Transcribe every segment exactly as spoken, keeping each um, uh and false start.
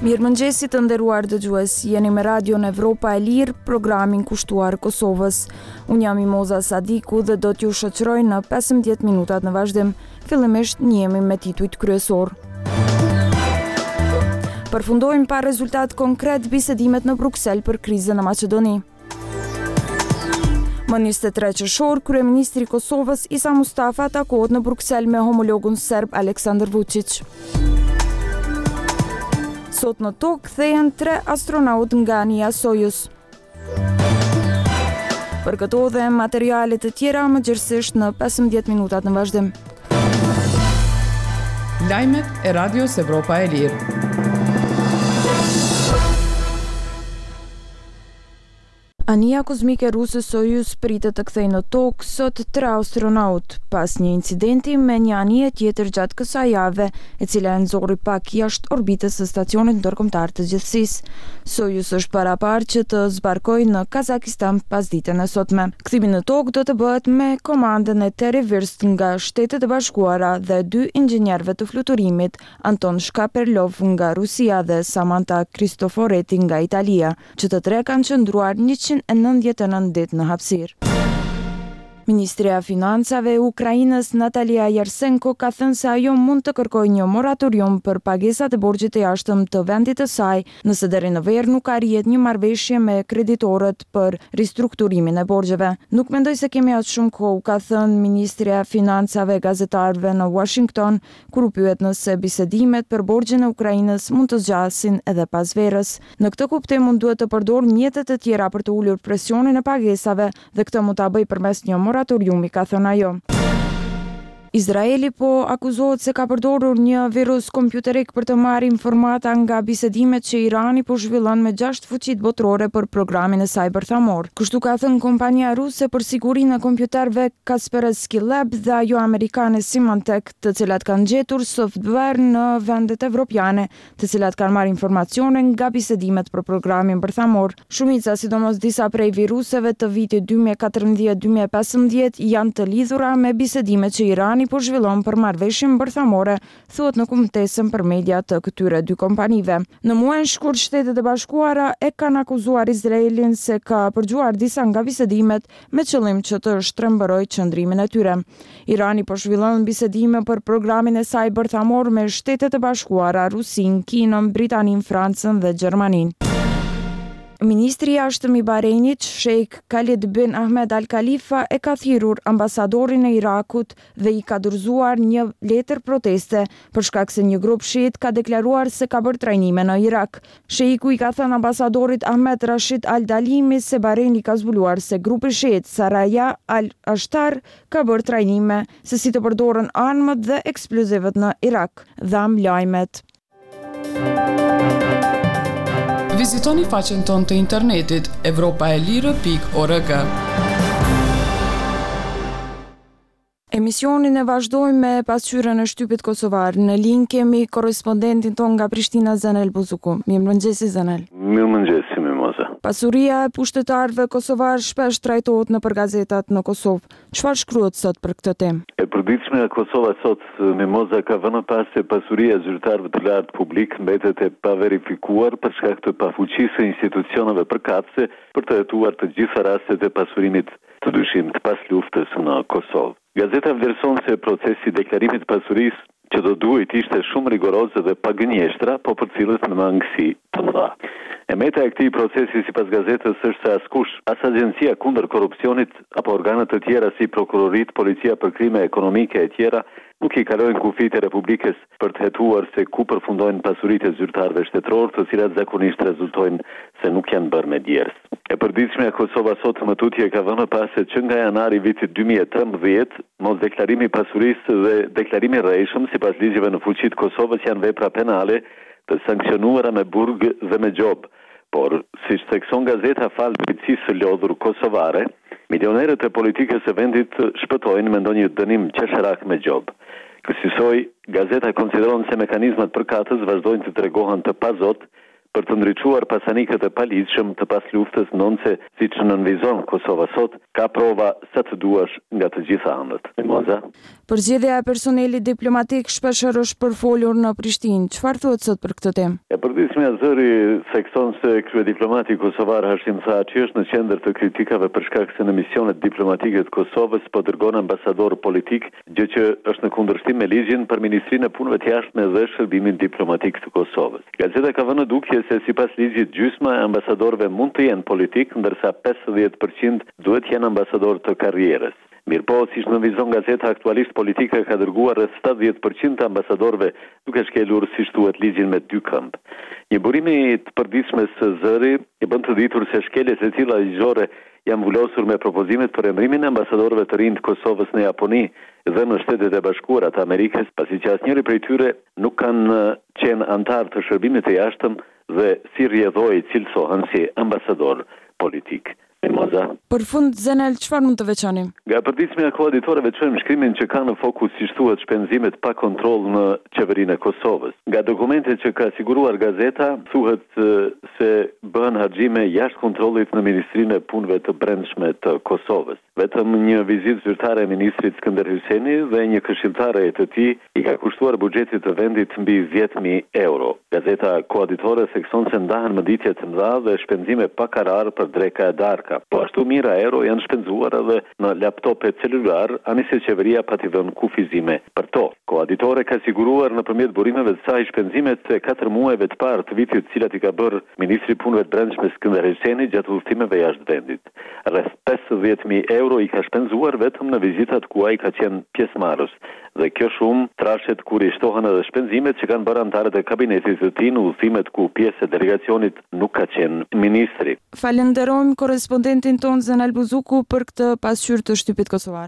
Mirëmëngjesi të nderuar dëgjues, jeni me Radion Evropa e Lirë, programin kushtuar Kosovës. Unë jam Imoza Sadiku dhe do t'ju shoqëroj në pesëmbëdhjetë minutat në vazhdim. Fillimisht njihemi me titujt kryesor. Përfundojmë pa rezultat konkret bisedimet në Bruksel për krizën në Maqedoni. Më njëzet e tre qershor, kryeministri i Kosovës Isa Mustafa takohet në Bruksel me homologun serb Aleksandar Vučić. Sot në tokë kthehen tre astronaut nga anija Sojuz. Për këto dhe materiale të tjera më gjithsesisht në pesëmbëdhjetë minutat në vazhdim. Lajmet e Radios Evropa e Lirë. Anija kozmike ruse Sojuz pritet të kthejë në tokë sot tre astronaut, pas një incidenti me një anije tjetër gjatë kësaj jave, e cila e nxorri pak jashtë orbitës së stacionit ndërkombëtar të gjithësisë. Sojuz është paraparë që të zbarkojë në Kazakistan pas ditën e sotme. Kthimi në tokë do të bëhet me komandën e Terivirst nga Shtetet e Bashkuara dhe dy inxhinierëve të fluturimit, Anton Shkaperlov nga Rusia dhe Samantha Cristoforetti nga Italia, që të tre kanë qëndruar njëqind e nëntëdhjetë e nëntë ditë në hapësirë. Ministria e Financave e Ukrainës Natalia Jarsenko ka thënë se ajo mund të kërkojë një moratorium për pagesat e borxhit të jashtëm të vendit të saj, nëse deri në verë nuk arrihet një marrëveshje me kreditorët për ristrukturimin e borxheve. Nuk mendoj se kemi aq shumë kohë, ka thënë Ministria e Financave gazetarëve në Washington, kur u pyet nëse bisedimet për borxhin e Ukrainës mund të zgjasin edhe pas verës. Në këtë kuptim mund duhet të përdor mjete të tjera për të ulur presionin e pagesave dhe këtë mund ta bëj përmes një moratoriumi, ka thënë ajo. Izraeli po akuzohet se ka përdorur një virus kompjuterik për të marrë informata nga bisedimet që Irani po zhvillon me gjashtë fuqitë botërore për programin e saj bërthamor. Kështu ka thënë kompania ruse për sigurinë e kompjuterëve Kaspersky Lab dhe ajo amerikane Symantec, të cilat kanë gjetur software në vendet evropiane, të cilat kanë marrë informacione nga bisedimet për programin bërthamor. Shumica, sidomos disa prej viruseve të vitit dy mijë e katërmbëdhjetë dy mijë e pesëmbëdhjetë, janë të lidhura me bisedimet që Irani po zhvillon për marrëveshjen bërthamore, thuhet në kumtesën për media të këtyre dy kompanive. Në muajin shkurt, Shtetet e Bashkuara e kanë akuzuar Izraelin se ka përgjuar disa nga bisedimet me qëllim që të shtrembërojë qëndrimin e tyre. Irani po zhvillon bisedime për programin e saj bërthamor me Shtetet e Bashkuara, Rusinë, Kinën, Britaninë, Francën dhe Gjermaninë. Ministri i jashtëm i Bahreinit, Sheikh Khalid bin Ahmed Al Khalifa, e ka thirrur ambasadorin e Irakut dhe i ka dorëzuar një letër proteste për shkak se një grup shiit ka deklaruar se ka bërë trajnime në Irak. Sheiku i ka thënë ambasadorit Ahmed Rashid Al Dalimi se Bahreini ka zbuluar se grupi shiit Saraya Al Ashtar ka bërë trajnime se si të përdoren armët dhe eksplozivët në Irak. Dham lajmet. Vizitoni faqen tonë të internetit evropaelire pikë org. Emisionin e vazhdojmë me pasqyrën e shtypit kosovar. Në linj kemi korrespondentin ton nga Prishtina, Zanel Buzuku. Mirëmëngjesi, Zanel. Mirëmëngjesi, Mimoza. Pasuria e pushtetarëve kosovar shpesh trajtohet nëpër gazetat në Kosovë. Çfarë shkruhet sot për këtë temë? E përditshme e Kosova sot, Mimoza, ka vënë pas se pasuria e zyrtarëve të lartë publik mbetet e paverifikuar për shkak të pafuqisë së institucioneve përkatëse për të hetuar të gjitha rastet e pasurimit të dyshimit pas luftës në Kosovë. Gazeta vlerëson se procesi i deklarimit të pasurisë që do duhet ishte shumë rigoroz dhe pa gënjeshtra, po për cilët në mangësi të mëdha. E meta e këtij procesi, sipas gazetës, është se askush, as agjencia kundër korrupsionit apo organet të tjera si prokurorit, policia për krime ekonomike e tjera, nuk i kalojnë kufit e Republikës për të hetuar se ku përfundojnë pasuritë e zyrtarëve shtetëror, të cilat zakonisht rezultojnë se nuk janë bërë me djersë. E përditshme e Kosova sot më tutje ka vënë pas se që nga janari vitit dy mijë e trembëdhjetë, mos deklarimi i pasurisë dhe deklarimi i rrejshëm sipas ligjeve në fuqi të Kosovës janë vepra penale të sankcionuara me burg dhe me gjob. Por, siç thekson gazeta fal drejtësisë së lodhur kosovare, milionerët e politikës së vendit shpëtojnë me ndonjë dënim qesharak me gjob. Kësaj gazeta konsideron se mekanizmat përkatës vazhdojnë të tregohen të pazot për të ndriçuar pasanikët e paligjshëm të pas luftës nënce, siç nënvizon Kosova sot, ka prova sa të duash nga të gjitha anët. Mimoza. Përzgjedhja e personelit diplomatik shpeshherë është përfolur në Prishtinë. Çfarë thuhet sot për këtë temë? E përditshmja zëri thekson se kryediplomati kosovar Hashim Thaçi është në qendër të kritikave për shkak se në misionet diplomatike të Kosovës po dërgon ambasador politik, gjë që është në kundërshtim me ligjin për Ministrinë e Punëve të Jashtme dhe Shërbimin Diplomatik të Kosovës. Gazeta ka vënë dukje se sipas ligjit gjysma e ambasadorëve mund të jenë politik, ndërsa pesëdhjetë përqind duhet jenë ambasador të karrierës. Mirë po, si nënvizon gazeta aktualisht politika ka dërguar rreth shtatëdhjetë përqind të ambasadorëve duke shkelur si thuhet ligjin me dy këmbë. Një burim i të përditshmes së zëri i bën të ditur se shkeljet e tilla ligjore janë vulosur me propozimet për emrimin e ambasadorëve të rinj të Kosovës në Japoni dhe në Shtetet e Bashkuara të Amerikës, pasi që asnjëri prej tyre nuk kanë qenë antar të Shërbimit të Jashtëm dhe si rrjedhoi cilësohen si ambasador politik. Mimoza. Për fund, Zenel, çfarë mund të veçoni? Nga përditshmja e koauditorëve veçojmë shkrimin që ka në fokus, siç thuhet, shpenzimet pa kontroll në qeverinë e Kosovës. Nga dokumentet që ka siguruar gazeta, thuhet se bëhen harxhime jashtë kontrollit në Ministrinë e Punëve të Brendshme të Kosovës. Vetëm një vizitë zyrtare e ministrit Skënder Hyseni dhe një këshilltare e të tij i ka kushtuar buxhetit të vendit mbi dhjetë mijë euro. Gazeta koauditore thekson se ndahen mëditje të mëdha dhe shpenzime pa karar për dreka e darka. Po ashtu mijëra euro janë shpenzuar edhe në laptope celular, anise qeveria pa t'i dhënë kufizime për to. Koauditore ka siguruar nëpërmjet burimeve të saj shpenzimet e katër muajve të parë të vitit, të cilat i ka bërë ministri i Punëve të Brendshme Skënder Hyseni gjatë udhëtimeve jashtë vendit. Rreth pesëdhjetë mijë euro i ka shpenzuar vetëm në vizitat ku ai ka qenë pjesëmarrës. Dhe kjo shumë trashet kur i shtohen edhe shpenzimet që kanë bërë antarët e kabinetit të tij në udhëtimet ku pjesë e delegacionit nuk ka qenë ministri. Falenderojmë korrespondentin ton Zenel Buzuku për këtë pasqyrë të shtypit kosovar.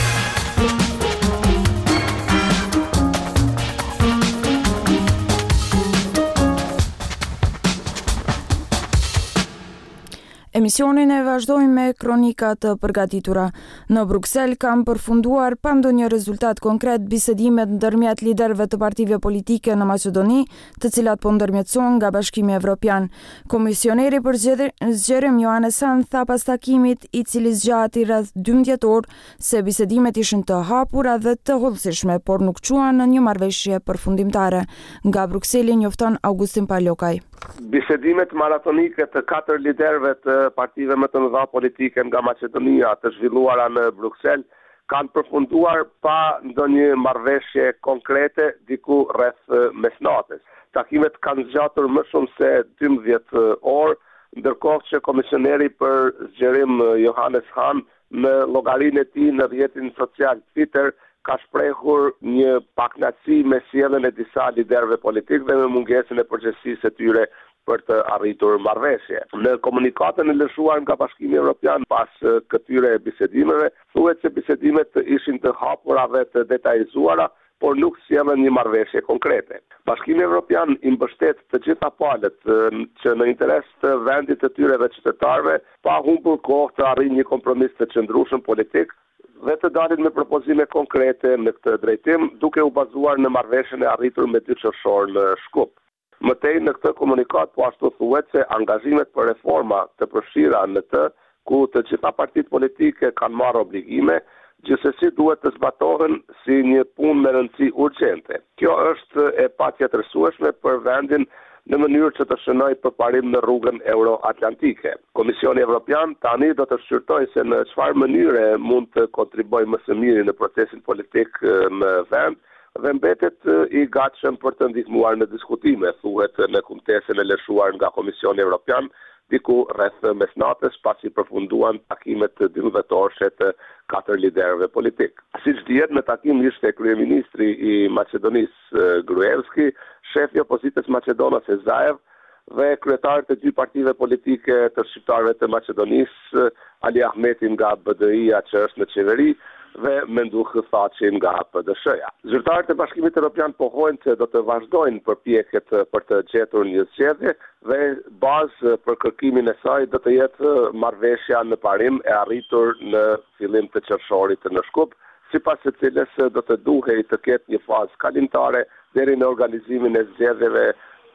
Emisionin e vazhdojmë me kronika të përgatitura. Në Bruksel kam përfunduar pa ndonjë rezultat konkret bisedimet ndërmjet liderëve të partive politike në Maqedoni, të cilat po ndërmjetësohen nga Bashkimi Evropian. Komisioneri për zgjerim Johannes Hahn tha pas takimit i cili zgjati rreth dymbëdhjetë orë se bisedimet ishin të hapura dhe të hollësishme, por nuk quan në një marrëveshje përfundimtare. Nga Brukseli njofton Augustin Palokaj. Bisedimet maratonike të katër liderëve të partive më të mëdha politike nga Maqedonia të zhvilluara në Bruksel kanë përfunduar pa ndonjë marrëveshje konkrete diku rreth mesnatës. Takimet kanë zgjatur më shumë se dymbëdhjetë orë, ndërkohë që komisioneri për zgjerim Johannes Hahn në llogarinë e tij në rrjetin social Twitter ka shprehur një pakënaqësi me sjelljen e disa liderëve politikë dhe me mungesën e përgjegjësisë së tyre për të arritur marrëveshje. Në komunikatën e lëshuar nga Bashkimi Evropian pas këtyre bisedimeve, thuhet se bisedimet ishin të hapura dhe të detajzuara, por nuk sjellën një marrëveshje konkrete. Bashkimi Evropian i mbështet të gjitha palët që në interes të vendit të tyre dhe qytetarëve pa humbur kohë të arrijë një kompromis të qëndrueshëm politik dhe të dalin me propozime konkrete në këtë drejtim, duke u bazuar në marrëveshjen e arritur me dy qershor në Shkup. Mëtej në këtë komunikat po ashtu thuhet se angazhimet për reforma të përfshira në të, ku të gjitha partitë politike kanë marrë obligime, gjithsesi duhet të zbatohen si një punë me rëndësi urgjente. Kjo është e patjetërsueshme për vendin në mënyrë që të shënojë përparim në rrugën euro-atlantike. Komisioni Evropian tani do të shqyrtojë se në çfarë mënyre mund të kontribuojë më së miri në procesin politik në vend dhe mbetet i gatshëm për të ndihmuar në diskutime, thuhet në kumtesën e lëshuar nga Komisioni Evropian diku rreth mesnatës pasi përfunduan takimet dymbëdhjetorëshe të katër liderëve politik. Siç dihet, në takim ishte kryeministri i Maqedonisë Gruevski, shefi i opozitës maqedonase Zaev dhe kryetarët e dy partive politike të shqiptarëve të Maqedonisë, Ali Ahmeti nga B D I-ja që është në qeveri dhe Menduh Thaçi nga P D S-ja. Zyrtarët e Bashkimit Evropian pohojnë se do të vazhdojnë përpjekjet për të gjetur një zgjedhje dhe bazë për kërkimin e saj do të jetë marrëveshja në parim e arritur në fillim të qershorit në Shkup, sipas së cilës do të duhej të ketë një fazë kalimtare deri në organizimin e zgjedhjeve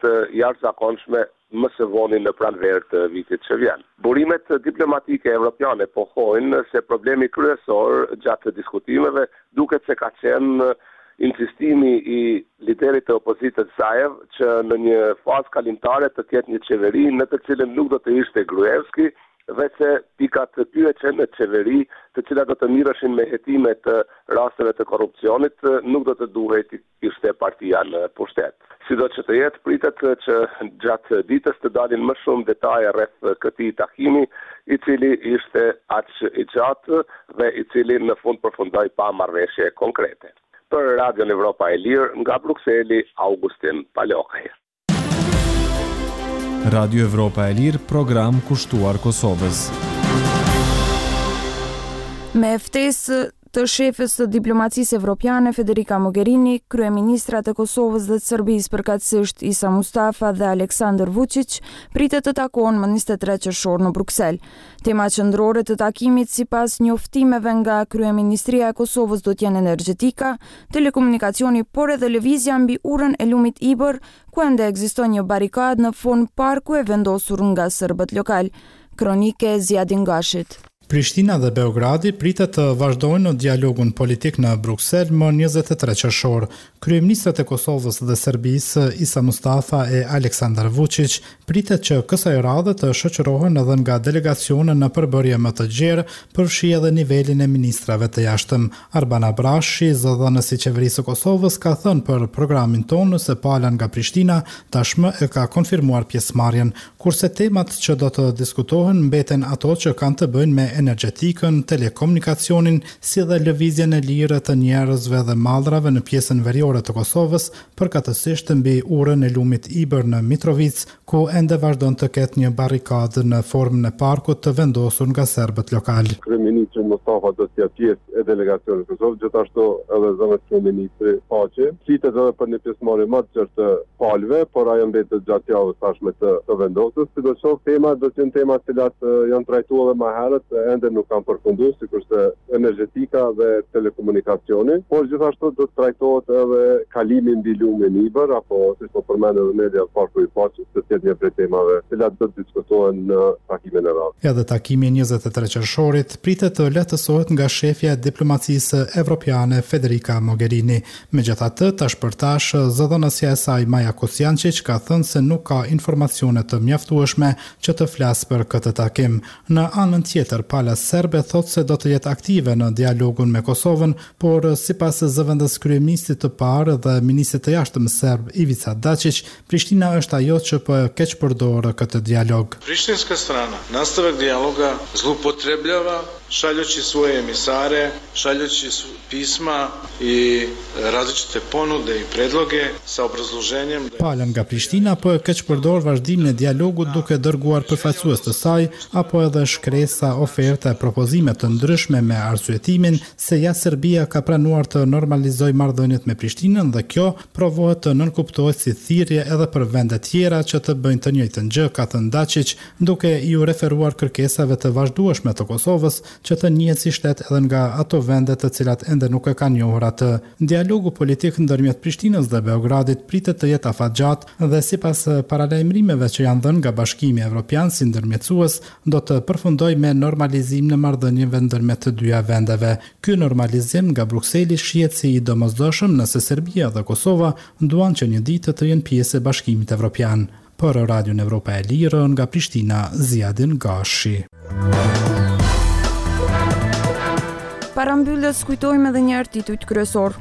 të jashtëzakonshme më së voni në pranverë të vitit që vjen. Burimet diplomatike evropiane pohojnë se problemi kryesor gjatë diskutimeve duket se ka qenë insistimi i liderit të opozitës Zaev që në një fazë kalimtare të ketë një qeveri në të cilën nuk do të ishte Gruevski dhe se pikat të pyetje në qeveri të cilat do të mirëshin me hetime të rasteve të korrupsionit nuk do të duhet ishte partia në pushtet. Sido që të jetë, pritet që gjatë ditës të dalin më shumë detaje rreth këtij takimi, i cili ishte aq i gjatë dhe i cili në fund përfundoi pa marrëveshje konkrete. Për Radio Evropa e Lirë, nga Brukseli, Augustin Palokaj. Radio Evropa e Lirë, program kushtuar Kosovës. Me ftesë të shefës të diplomacisë evropiane Federica Mogherini, kryeministrat e Kosovës dhe të Serbisë përkatësisht Isa Mustafa dhe Aleksandar Vučić pritet të takohen më njëzet e tre qershor në Bruksel. Tema qendrore të takimit sipas njoftimeve nga kryeministria e Kosovës do të jenë energjetika, telekomunikacioni, por edhe lëvizja mbi urën e lumit Ibër, ku ende ekziston një barikadë në fund parku e vendosur nga serbët lokal. Kronike Zjadin Gashit. Prishtina dhe Beogradi pritet të vazhdojnë në dialogun politik në Bruksel më njëzet e tre qershor. Kryeministrat e Kosovës dhe Serbisë, Isa Mustafa e Aleksandar Vučić, pritet që kësaj radhe të shoqërohen edhe nga delegacione në përbërje më të gjerë, përfshi edhe nivelin e ministrave të jashtëm. Arban Abrashi, zëdhënësi i qeverisë së Kosovës, ka thënë për programin tonë se pala nga Prishtina tashmë e ka konfirmuar pjesëmarrjen, kurse temat që do të diskutohen mbeten ato që kanë të bëjnë me energjetikën, telekomunikacionin, si dhe lëvizjen e lirë të njerëzve dhe mallrave në pjesën veriore të Kosovës, përkatësisht mbi urën e lumit Ibër në Mitrovic, ku ende vazhdon të ketë një barikadë në formën e parkut të vendosur nga serbët lokal. Kryeministri Mustafa do të jetë pjesë e delegacionit të Kosovës, gjithashtu edhe zëvendës kryeministri Paqe. Flitet edhe për një pjesëmarrje më të qartë të palëve, por ajo mbetet gjatë javës tashme të, të vendosjes. Sidoqoftë temat do të jenë tema të cilat janë trajtuar më herët, ende nuk kanë përfunduar, sikurse energjetika dhe telekomunikacioni, por gjithashtu do të trajtohet edhe kalimi mbi lumin Ibër, apo siç po përmendën edhe media parku i Paqes, të jetë një prej temave të cilat do të diskutohen në takimin e radhës. Edhe takimi i njëzet e tre qershorit pritet të lehtësohet nga shefja e diplomacisë evropiane Federica Mogherini. Megjithatë, tash për tash, zëdhënësja e saj Maja Kosjančić ka thënë se nuk ka informacione të mjaftueshme që të flasë për këtë takim. Në anën tjetër, pala serbe thot se do të jetë aktive në dialogun me Kosovën, por sipas zëvendës kryeministit të parë dhe ministrit të jashtëm serb Ivica Dačić, Prishtina është ajo që po keq përdor këtë dialog. Prištinska strana nastavak dijaloga zloupotrebljava šaljući svoje emisare, šaljući pisma i različite ponude i predloge sa obrazloženjem da... Pala nga Prishtina po e keq përdor vazhdimin e dialogut duke dërguar përfaqësues të saj apo edhe shkresa, oferta e propozime të ndryshme me arsyetimin se ja Serbia ka pranuar të normalizojë marrëdhëniet me Prishtinën dhe kjo provohet të nënkuptohet si thirrje edhe për vende tjera që të bëjnë të njëjtën gjë, ka thënë Dačić, duke i u referuar kërkesave të vazhdueshme të Kosovës që të njihet si shtet edhe nga ato vende të cilat ende nuk e kanë njohur atë. Dialogu politik ndërmjet Prishtinës dhe Beogradit pritet të jetë afatgjatë dhe sipas paralajmërimeve që janë dhënë nga Bashkimi Evropian si ndërmjetësues, do të përfundojë me normalizim në marrëdhënieve ndërmjet të dyja vendeve. Ky normalizim nga Brukseli shihet si i domosdoshëm nëse Serbia dhe Kosova duan që një ditë të jenë pjesë e Bashkimit Evropian. Për Radio Evropa e Lirë nga Prishtina, Zjadin Gashi. Para mbylljes kujtojmë edhe një herë titujt kryesor.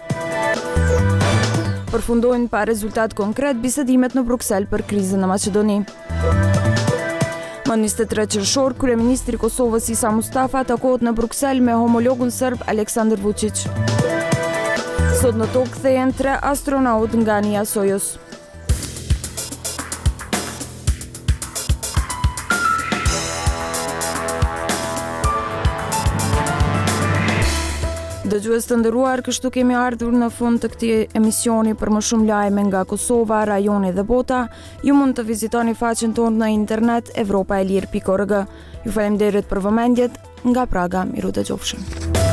Përfundojnë pa rezultat konkret bisedimet në Bruksel për krizën në Maqedoni. Më njëzet e tre qershor, kryeministri i Kosovës Isa Mustafa takohet në Bruksel me homologun serb Aleksandar Vučić. Sot në tokë kthehen tre astronautë nga Nia Sojuz. Dëgjues të nderuar, kështu kemi ardhur në fund të këtij emisioni. Për më shumë lajme nga Kosova, rajoni dhe bota, ju mund të vizitoni faqen tonë në internet evropaelir pikë org. Ju falenderoj për vëmendjet, nga Praga, miru dëgjofshim.